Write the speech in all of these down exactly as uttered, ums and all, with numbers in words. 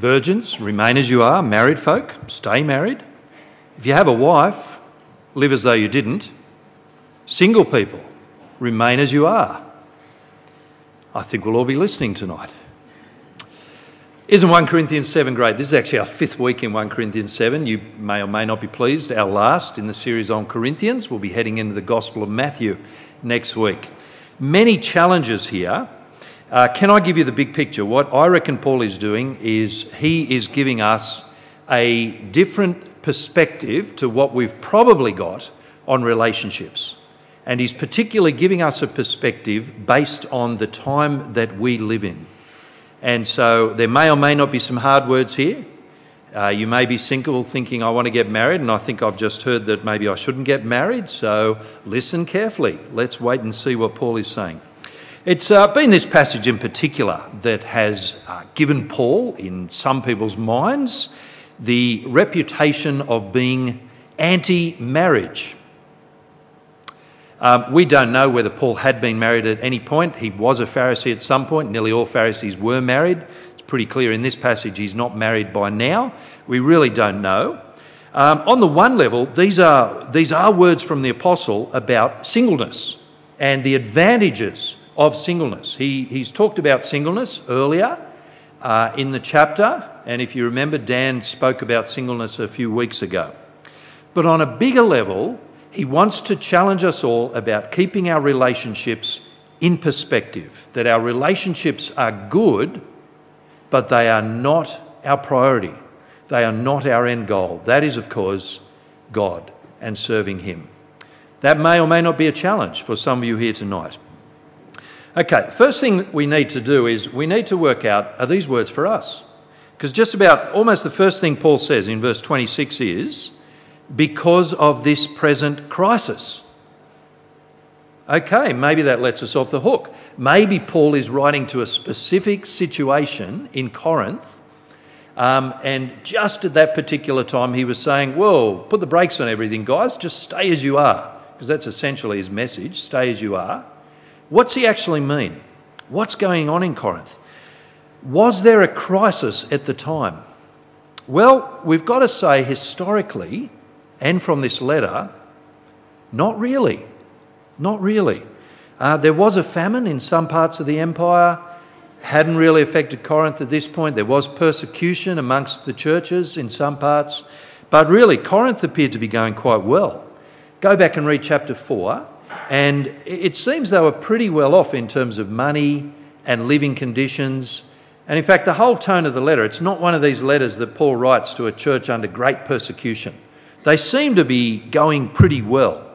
Virgins, remain as you are. Married folk, stay married. If you have a wife, live as though you didn't. Single people, remain as you are. I think we'll all be listening tonight. Isn't First Corinthians seven great? This is actually our fifth week in First Corinthians seven. You may or may not be pleased. Our last in the series on Corinthians. We'll be heading into the Gospel of Matthew next week. Many challenges here. Uh, can I give you the big picture? What I reckon Paul is doing is he is giving us a different perspective to what we've probably got on relationships. And he's particularly giving us a perspective based on the time that we live in. And so there may or may not be some hard words here. Uh, you may be single thinking, I want to get married, and I think I've just heard that maybe I shouldn't get married. So listen carefully. Let's wait and see what Paul is saying. It's uh, been this passage in particular that has uh, given Paul, in some people's minds, the reputation of being anti-marriage. Um, we don't know whether Paul had been married at any point. He was a Pharisee at some point. Nearly all Pharisees were married. It's pretty clear in this passage he's not married by now. We really don't know. Um, on the one level, these are, these are words from the apostle about singleness and the advantages of singleness. He, he's talked about singleness earlier uh, in the chapter. And if you remember, Dan spoke about singleness a few weeks ago. But on a bigger level, he wants to challenge us all about keeping our relationships in perspective, that our relationships are good, but they are not our priority. They are not our end goal. That is, of course, God and serving him. That may or may not be a challenge for some of you here tonight. Okay, first thing we need to do is we need to work out, are these words for us? Because just about almost the first thing Paul says in verse twenty-six is, because of this present crisis. Okay, maybe that lets us off the hook. Maybe Paul is writing to a specific situation in Corinth, um, and just at that particular time he was saying, whoa, put the brakes on everything, guys, just stay as you are, because that's essentially his message, stay as you are. What's he actually mean? What's going on in Corinth? Was there a crisis at the time? Well, we've got to say historically, and from this letter, not really. Not really. Uh, there was a famine in some parts of the empire. Hadn't really affected Corinth at this point. There was persecution amongst the churches in some parts. But really, Corinth appeared to be going quite well. Go back and read chapter four, and it seems they were pretty well off in terms of money and living conditions. And in fact, the whole tone of the letter, it's not one of these letters that Paul writes to a church under great persecution. They seem to be going pretty well.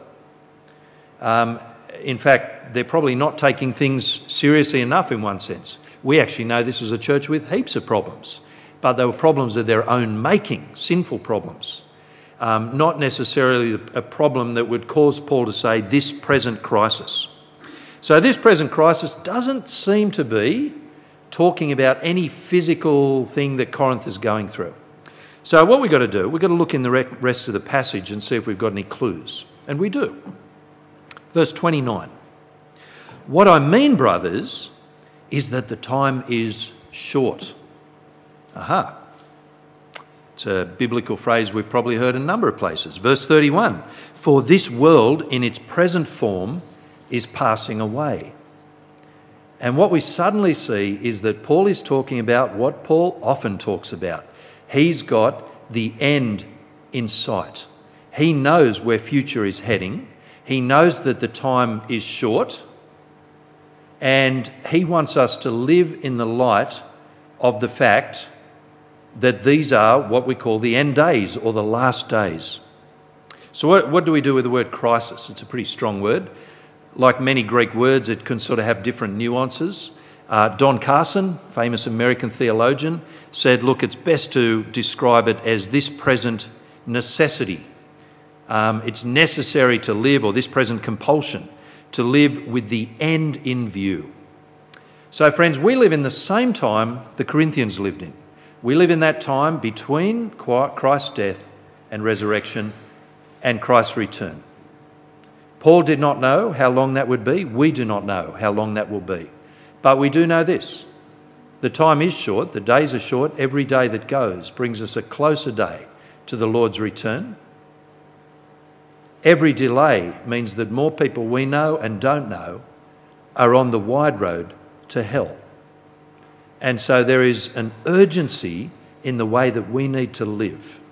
Um, in fact, they're probably not taking things seriously enough in one sense. We actually know this was a church with heaps of problems, but they were problems of their own making, sinful problems. Um, not necessarily a problem that would cause Paul to say this present crisis. So this present crisis doesn't seem to be talking about any physical thing that Corinth is going through. So what we've got to do, we've got to look in the rest of the passage and see if we've got any clues. And we do. Verse twenty-nine. What I mean, brothers, is that the time is short. Aha. It's a biblical phrase we've probably heard in a number of places. Verse thirty-one. For this world in its present form is passing away. And what we suddenly see is that Paul is talking about what Paul often talks about. He's got the end in sight. He knows where future is heading. He knows that the time is short. And he wants us to live in the light of the fact that these are what we call the end days or the last days. So what, what do we do with the word crisis? It's a pretty strong word. Like many Greek words, it can sort of have different nuances. Uh, Don Carson, famous American theologian, said, look, it's best to describe it as this present necessity. Um, it's necessary to live, or this present compulsion, to live with the end in view. So, friends, we live in the same time the Corinthians lived in. We live in that time between Christ's death and resurrection and Christ's return. Paul did not know how long that would be. We do not know how long that will be. But we do know this. The time is short, the days are short. Every day that goes brings us a closer day to the Lord's return. Every delay means that more people we know and don't know are on the wide road to hell. And so there is an urgency in the way that we need to live.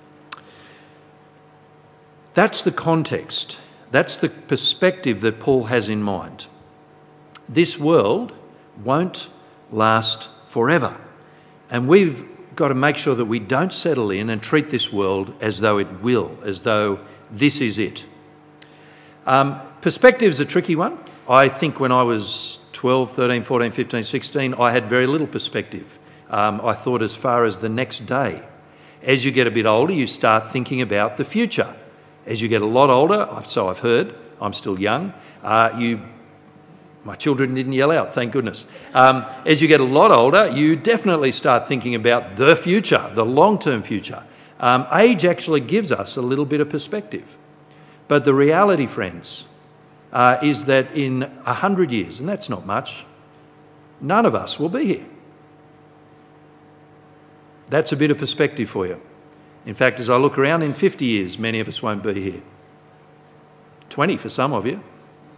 That's the context. That's the perspective that Paul has in mind. This world won't last forever. And we've got to make sure that we don't settle in and treat this world as though it will, as though this is it. Um, perspective's a tricky one. I think when I was twelve, thirteen, fourteen, fifteen, sixteen, I had very little perspective. Um, I thought as far as the next day. As you get a bit older, you start thinking about the future. As you get a lot older, so I've heard, I'm still young, uh, you, my children didn't yell out, thank goodness. Um, as you get a lot older, you definitely start thinking about the future, the long-term future. Um, age actually gives us a little bit of perspective. But the reality, friends, uh, is that in a hundred years, and that's not much, none of us will be here. That's a bit of perspective for you. In fact, as I look around, in fifty years, many of us won't be here. twenty for some of you.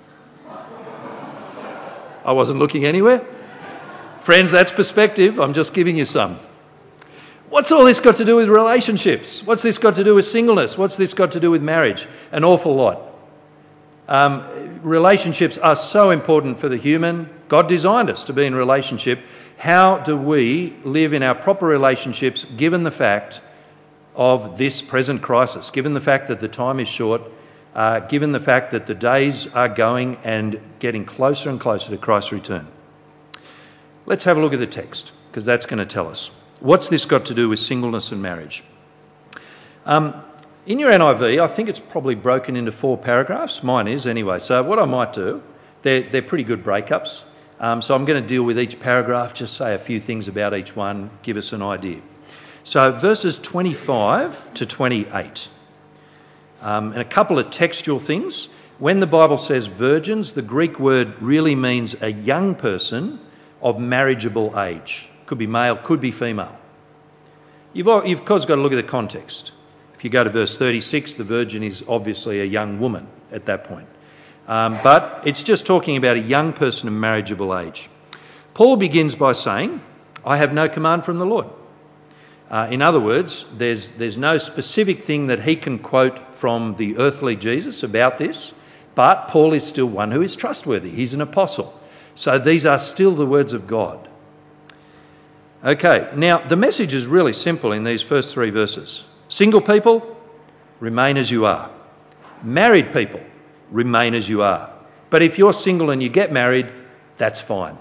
I wasn't looking anywhere. Friends, that's perspective. I'm just giving you some. What's all this got to do with relationships? What's this got to do with singleness? What's this got to do with marriage? An awful lot. Um, relationships are so important for the human. God designed us to be in relationship. How do we live in our proper relationships given the fact of this present crisis, given the fact that the time is short, uh, given the fact that the days are going and getting closer and closer to Christ's return? Let's have a look at the text, because that's going to tell us. What's this got to do with singleness and marriage? Um, in your N I V, I think it's probably broken into four paragraphs. Mine is anyway. So what I might do, they're, they're pretty good breakups. Um, so I'm going to deal with each paragraph, just say a few things about each one, give us an idea. So verses twenty-five to twenty-eight. Um, and a couple of textual things. When the Bible says virgins, the Greek word really means a young person of marriageable age. Could be male, could be female. You've, you've of course got to look at the context. If you go to verse thirty-six, the virgin is obviously a young woman at that point. Um, but it's just talking about a young person of marriageable age. Paul begins by saying, I have no command from the Lord. Uh, in other words, there's, there's no specific thing that he can quote from the earthly Jesus about this, but Paul is still one who is trustworthy. He's an apostle. So these are still the words of God. Okay, now the message is really simple in these first three verses. Single people, remain as you are. Married people, remain as you are. But if you're single and you get married, that's fine.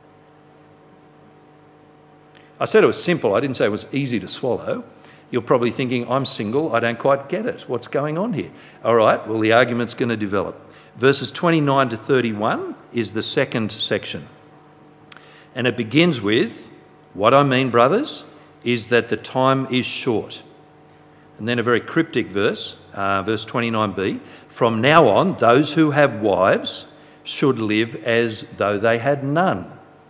I said it was simple. I didn't say it was easy to swallow. You're probably thinking, I'm single. I don't quite get it. What's going on here? All right, well, the argument's going to develop. Verses twenty-nine to thirty-one is the second section. And it begins with, what I mean, brothers, is that the time is short. And then a very cryptic verse, uh, verse twenty-nine b, from now on, those who have wives should live as though they had none.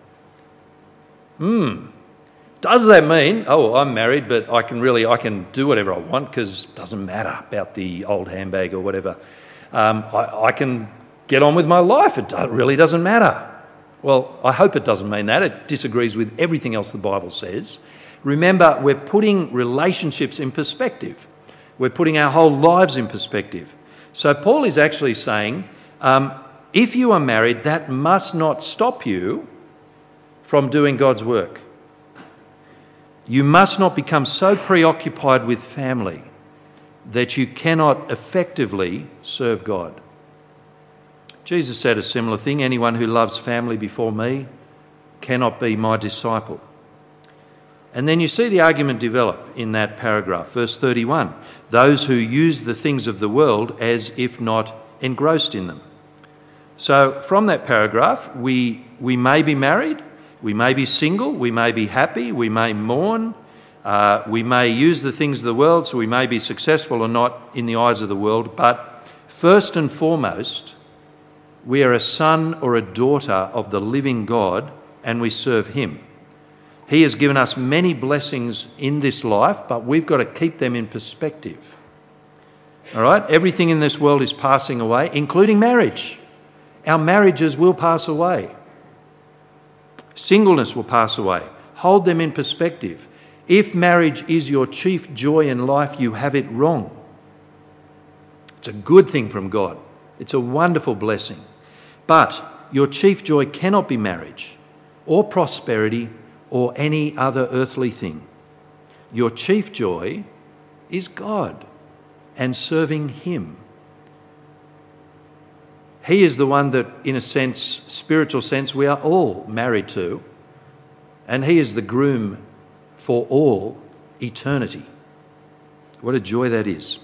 Hmm. Does that mean, oh, I'm married, but I can really, I can do whatever I want because it doesn't matter about the old handbag or whatever. Um, I, I can get on with my life. It do, really doesn't matter. Well, I hope it doesn't mean that. It disagrees with everything else the Bible says. Remember, we're putting relationships in perspective. We're putting our whole lives in perspective. So Paul is actually saying, um, if you are married, that must not stop you from doing God's work. You must not become so preoccupied with family that you cannot effectively serve God. Jesus said a similar thing. Anyone who loves family before me cannot be my disciple. And then you see the argument develop in that paragraph. Verse thirty-one, those who use the things of the world as if not engrossed in them. So from that paragraph, we, we may be married, we may be single, we may be happy, we may mourn, uh, we may use the things of the world, so we may be successful or not in the eyes of the world, but first and foremost, we are a son or a daughter of the living God and we serve him. He has given us many blessings in this life, but we've got to keep them in perspective. All right? Everything in this world is passing away, including marriage. Our marriages will pass away. Singleness will pass away. Hold them in perspective. If marriage is your chief joy in life, you have it wrong. It's a good thing from God. It's a wonderful blessing. But your chief joy cannot be marriage or prosperity or any other earthly thing. Your chief joy is God and serving Him. He is the one that, in a sense, spiritual sense, we are all married to, and He is the groom for all eternity. What a joy that is.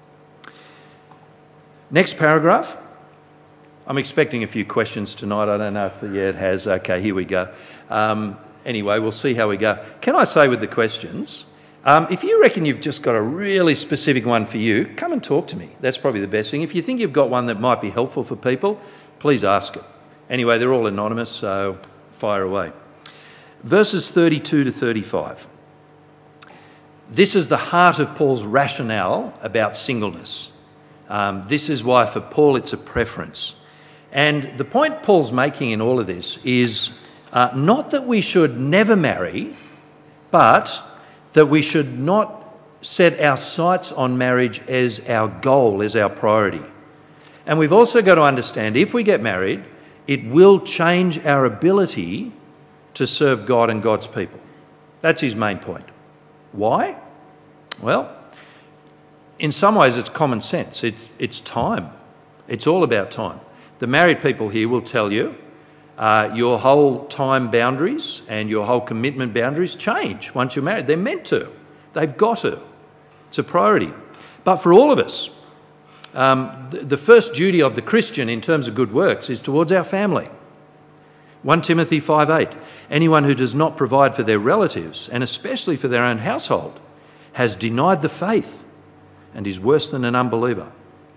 Next paragraph. I'm expecting a few questions tonight. I don't know if yeah, it has. Okay, here we go. Um, anyway, we'll see how we go. Can I say with the questions, um, if you reckon you've just got a really specific one for you, come and talk to me. That's probably the best thing. If you think you've got one that might be helpful for people, please ask it. Anyway, they're all anonymous, so fire away. Verses thirty-two to thirty-five. This is the heart of Paul's rationale about singleness. Um, this is why for Paul it's a preference. And the point Paul's making in all of this is uh, not that we should never marry, but that we should not set our sights on marriage as our goal, as our priority. And we've also got to understand, if we get married, it will change our ability to serve God and God's people. That's his main point. Why? Well, in some ways it's common sense. It's, it's time. It's all about time. The married people here will tell you uh, your whole time boundaries and your whole commitment boundaries change once you're married. They're meant to. They've got to. It's a priority. But for all of us, um, the, the first duty of the Christian in terms of good works is towards our family. First Timothy five eight, anyone who does not provide for their relatives, and especially for their own household, has denied the faith and is worse than an unbeliever.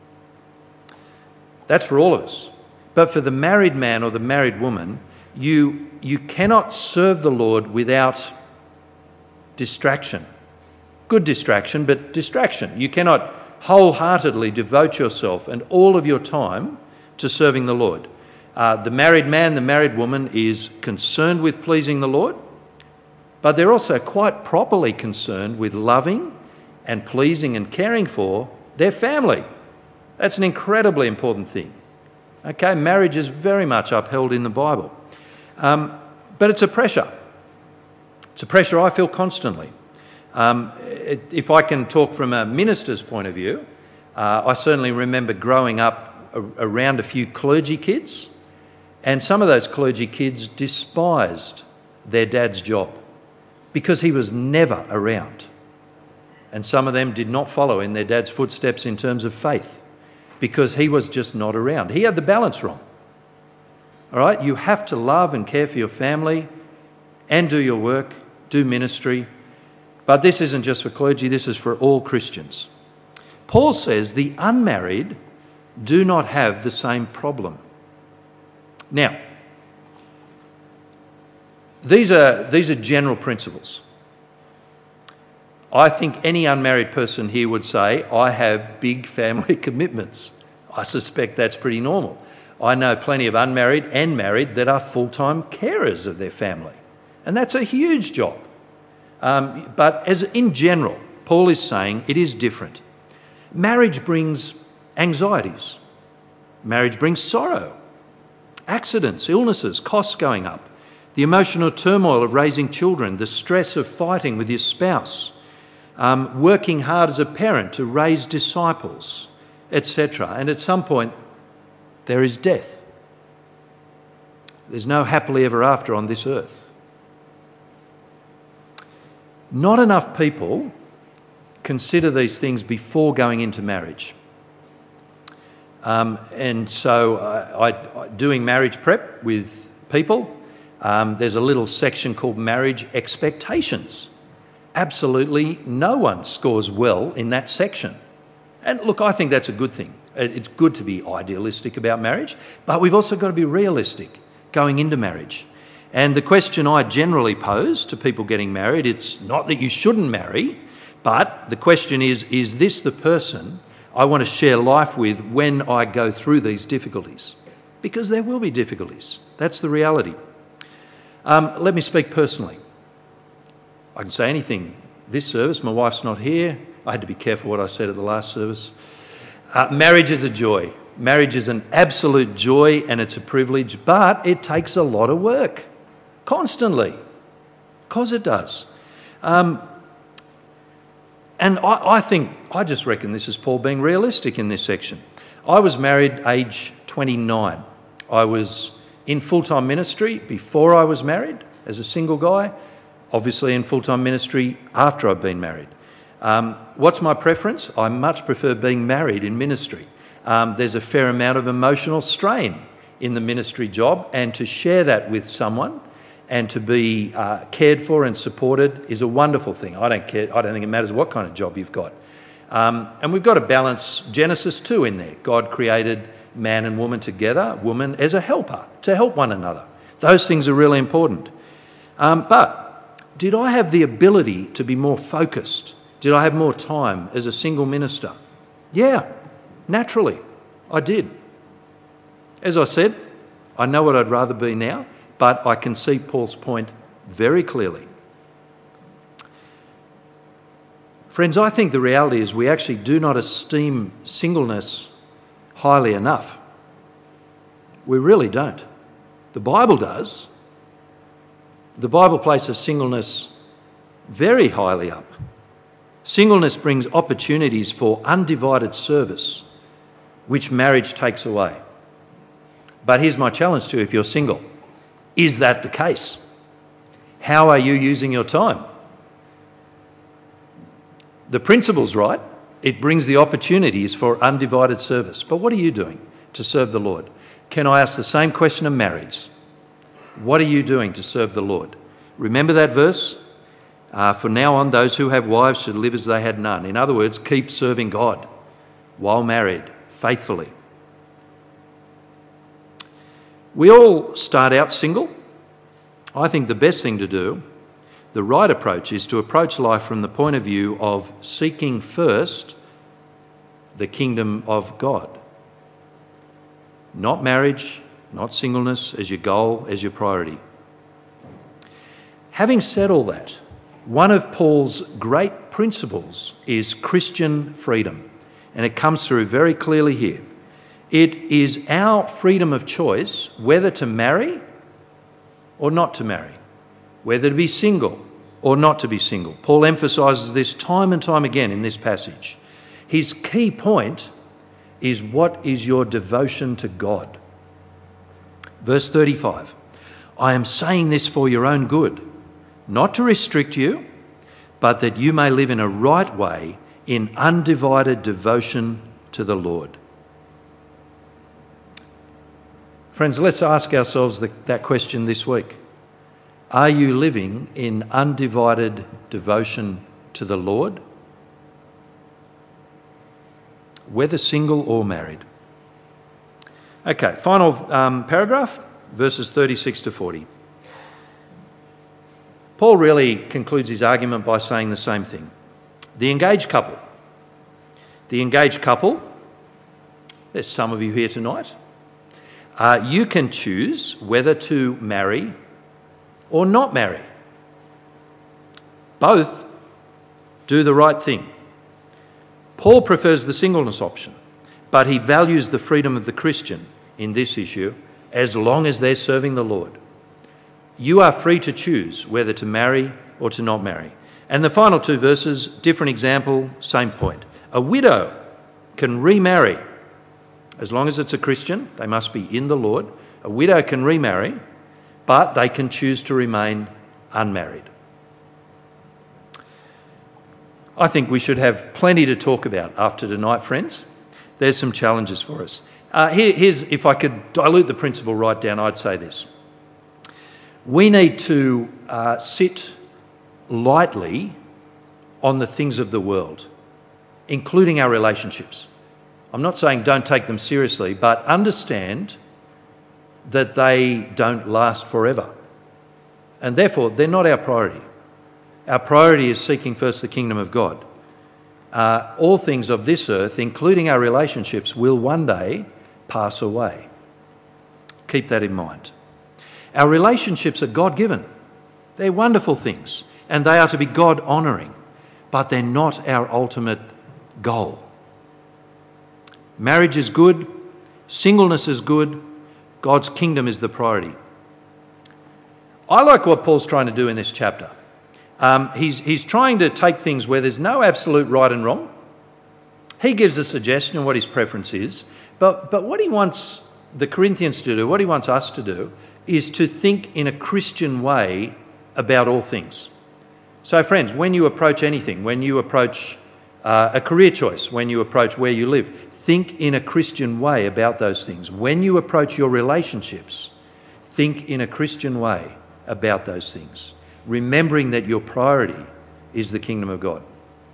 That's for all of us. But for the married man or the married woman, you, you cannot serve the Lord without distraction. Good distraction, but distraction. You cannot wholeheartedly devote yourself and all of your time to serving the Lord. Uh, the married man, the married woman is concerned with pleasing the Lord, but they're also quite properly concerned with loving and pleasing and caring for their family. That's an incredibly important thing. Okay, marriage is very much upheld in the Bible. Um, but it's a pressure. It's a pressure I feel constantly. Um, it, if I can talk from a minister's point of view, uh, I certainly remember growing up a, around a few clergy kids, and some of those clergy kids despised their dad's job because he was never around. And some of them did not follow in their dad's footsteps in terms of faith because he was just not around. He had the balance wrong. All right? You have to love and care for your family and do your work, do ministry. But this isn't just for clergy, this is for all Christians. Paul says the unmarried do not have the same problem. Now, these are, these are general principles. I think any unmarried person here would say, I have big family commitments. I suspect that's pretty normal. I know plenty of unmarried and married that are full-time carers of their family. And that's a huge job. Um, but as in general, Paul is saying it is different. Marriage brings anxieties. Marriage brings sorrow, accidents, illnesses, costs going up, the emotional turmoil of raising children, the stress of fighting with your spouse, um, working hard as a parent to raise disciples, et cetera. And at some point, there is death. There's no happily ever after on this earth. Not enough people consider these things before going into marriage. Um, and so I, I, doing marriage prep with people, um, there's a little section called marriage expectations. Absolutely no one scores well in that section. And look, I think that's a good thing. It's good to be idealistic about marriage, but we've also got to be realistic going into marriage. And the question I generally pose to people getting married, it's not that you shouldn't marry, but the question is, is this the person I want to share life with when I go through these difficulties? Because there will be difficulties. That's the reality. Um, let me speak personally. I can say anything. This service, my wife's not here. I had to be careful what I said at the last service. Uh, marriage is a joy. Marriage is an absolute joy and it's a privilege, but it takes a lot of work. Constantly. Because it does. Um, and I, I think, I just reckon this is Paul being realistic in this section. I was married age twenty-nine. I was in full-time ministry before I was married as a single guy, obviously in full-time ministry after I've been married. Um, what's my preference? I much prefer being married in ministry. Um, there's a fair amount of emotional strain in the ministry job, and to share that with someone and to be uh, cared for and supported is a wonderful thing. I don't care. I don't think it matters what kind of job you've got. Um, and we've got to balance Genesis two in there. God created man and woman together, woman as a helper, to help one another. Those things are really important. Um, but did I have the ability to be more focused? Did I have more time as a single minister? Yeah, naturally, I did. As I said, I know what I'd rather be now, but I can see Paul's point very clearly. Friends, I think the reality is we actually do not esteem singleness highly enough. We really don't. The Bible does. The Bible places singleness very highly up. Singleness brings opportunities for undivided service, which marriage takes away. But here's my challenge to you if you're single. Is that the case? How are you using your time? The principle's right. It brings the opportunities for undivided service. But what are you doing to serve the Lord? Can I ask the same question of marriage? What are you doing to serve the Lord? Remember that verse? Uh, from now on, those who have wives should live as they had none. In other words, keep serving God while married, faithfully. We all start out single. I think the best thing to do, the right approach, is to approach life from the point of view of seeking first the kingdom of God. Not marriage, not singleness as your goal, as your priority. Having said all that, one of Paul's great principles is Christian freedom, and it comes through very clearly here. It is our freedom of choice whether to marry or not to marry, whether to be single or not to be single. Paul emphasises this time and time again in this passage. His key point is, what is your devotion to God? Verse thirty-five, I am saying this for your own good, not to restrict you, but that you may live in a right way in undivided devotion to the Lord. Friends, let's ask ourselves the, that question this week. Are you living in undivided devotion to the Lord? Whether single or married. Okay, final um, paragraph, verses thirty-six to forty. Paul really concludes his argument by saying the same thing. The engaged couple. The engaged couple, there's some of you here tonight. Uh, you can choose whether to marry or not marry. Both do the right thing. Paul prefers the singleness option, but he values the freedom of the Christian in this issue as long as they're serving the Lord. You are free to choose whether to marry or to not marry. And the final two verses, different example, same point. A widow can remarry. As long as it's a Christian, they must be in the Lord. A widow can remarry, but they can choose to remain unmarried. I think we should have plenty to talk about after tonight, friends. There's some challenges for us. Uh, here, here's, if I could dilute the principle right down, I'd say this. We need to uh, sit lightly on the things of the world, including our relationships. I'm not saying don't take them seriously, but understand that they don't last forever. And therefore, they're not our priority. Our priority is seeking first the kingdom of God. Uh, all things of this earth, including our relationships, will one day pass away. Keep that in mind. Our relationships are God-given. They're wonderful things, and they are to be God-honouring, but they're not our ultimate goal. Marriage is good, singleness is good, God's kingdom is the priority. I like what Paul's trying to do in this chapter. Um, he's, he's trying to take things where there's no absolute right and wrong. He gives a suggestion of what his preference is, but, but what he wants the Corinthians to do, what he wants us to do, is to think in a Christian way about all things. So friends, when you approach anything, when you approach uh, a career choice, when you approach where you live, think in a Christian way about those things. When you approach your relationships, think in a Christian way about those things, remembering that your priority is the kingdom of God.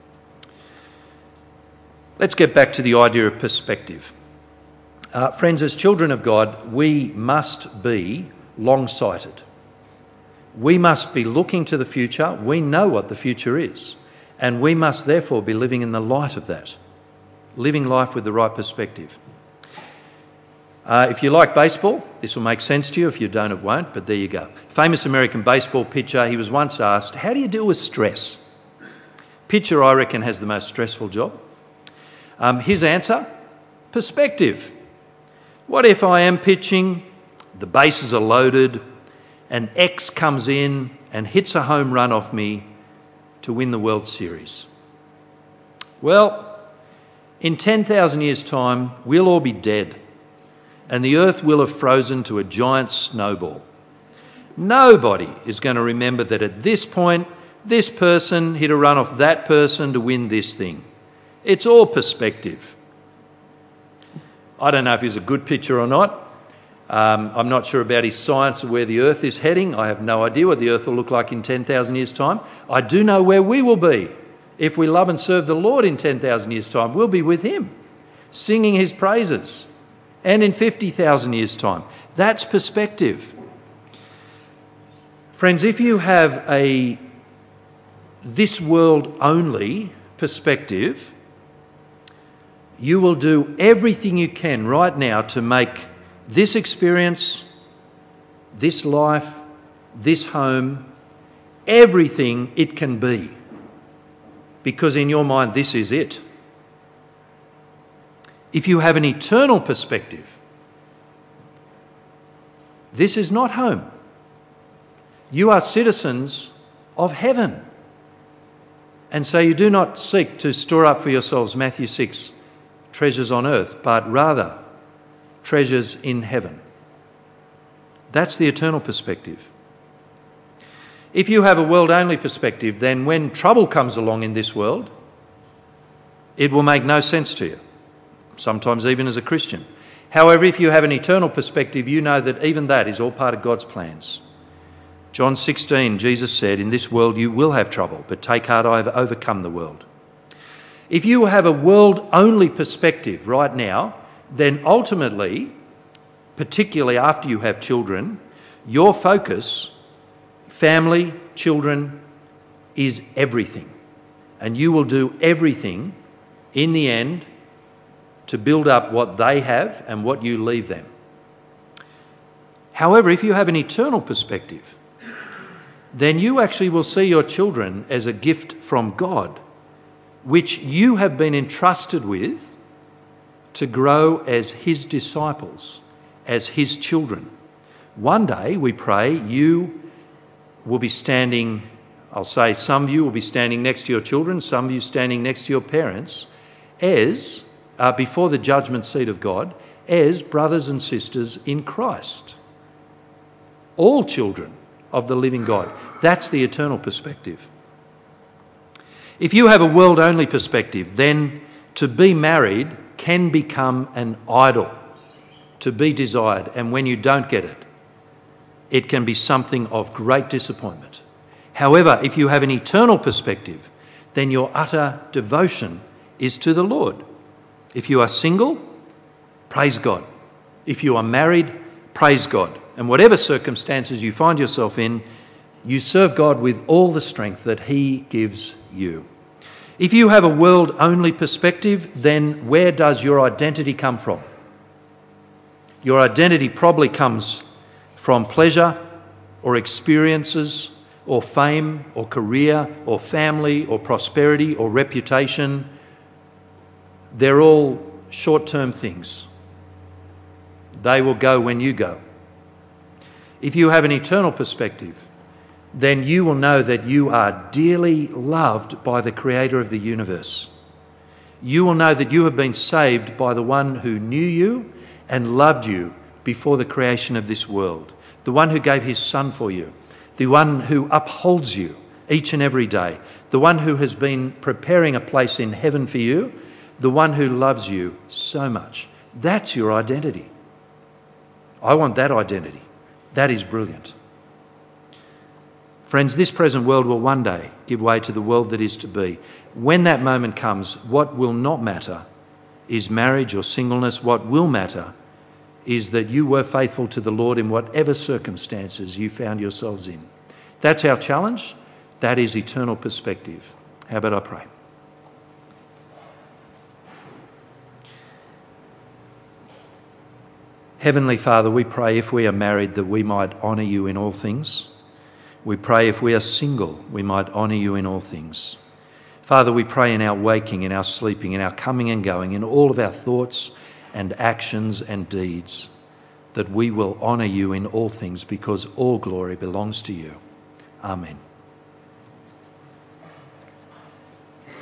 Let's get back to the idea of perspective. Uh, friends, as children of God, we must be long-sighted. We must be looking to the future. We know what the future is, and we must therefore be living in the light of that, living life with the right perspective. Uh, if you like baseball, this will make sense to you. If you don't, it won't, but there you go. Famous American baseball pitcher, he was once asked, how do you deal with stress? Pitcher, I reckon, has the most stressful job. Um, his answer, perspective. What if I am pitching, the bases are loaded, and X comes in and hits a home run off me to win the World Series? Well, in ten thousand years' time, we'll all be dead, and the earth will have frozen to a giant snowball. Nobody is going to remember that at this point, this person hit a run off that person to win this thing. It's all perspective. I don't know if he's a good pitcher or not. Um, I'm not sure about his science of where the earth is heading. I have no idea what the earth will look like in ten thousand years' time. I do know where we will be. If we love and serve the Lord in ten thousand years' time, we'll be with him, singing his praises. And in fifty thousand years' time. That's perspective. Friends, if you have a this world only perspective, you will do everything you can right now to make this experience, this life, this home, everything it can be. Because in your mind, this is it. If you have an eternal perspective, this is not home. You are citizens of heaven. And so you do not seek to store up for yourselves, Matthew six, treasures on earth, but rather treasures in heaven. That's the eternal perspective. If you have a world-only perspective, then when trouble comes along in this world, it will make no sense to you, sometimes even as a Christian. However, if you have an eternal perspective, you know that even that is all part of God's plans. John sixteen, Jesus said, in this world you will have trouble, but take heart, I have overcome the world. If you have a world-only perspective right now, then ultimately, particularly after you have children, your focus, family, children, is everything. And you will do everything in the end to build up what they have and what you leave them. However, if you have an eternal perspective, then you actually will see your children as a gift from God, which you have been entrusted with to grow as his disciples, as his children. One day, we pray, you will be standing, I'll say some of you will be standing next to your children, some of you standing next to your parents, as, uh, before the judgment seat of God, as brothers and sisters in Christ. All children of the living God. That's the eternal perspective. If you have a world-only perspective, then to be married can become an idol, to be desired, and when you don't get it, it can be something of great disappointment. However, if you have an eternal perspective, then your utter devotion is to the Lord. If you are single, praise God. If you are married, praise God. And whatever circumstances you find yourself in, you serve God with all the strength that he gives you. If you have a world-only perspective, then where does your identity come from? Your identity probably comes from pleasure or experiences or fame or career or family or prosperity or reputation. They're all short-term things. They will go when you go. If you have an eternal perspective, then you will know that you are dearly loved by the Creator of the universe. You will know that you have been saved by the one who knew you and loved you before the creation of this world, the one who gave his Son for you, the one who upholds you each and every day, the one who has been preparing a place in heaven for you, the one who loves you so much. That's your identity. I want that identity. That is brilliant. Friends, this present world will one day give way to the world that is to be. When that moment comes, what will not matter is marriage or singleness. What will matter is that you were faithful to the Lord in whatever circumstances you found yourselves in. That's our challenge. That is eternal perspective. How about I pray? Heavenly Father, we pray if we are married that we might honour you in all things. We pray if we are single, we might honour you in all things. Father, we pray in our waking, in our sleeping, in our coming and going, in all of our thoughts and actions and deeds, that we will honour you in all things because all glory belongs to you. Amen.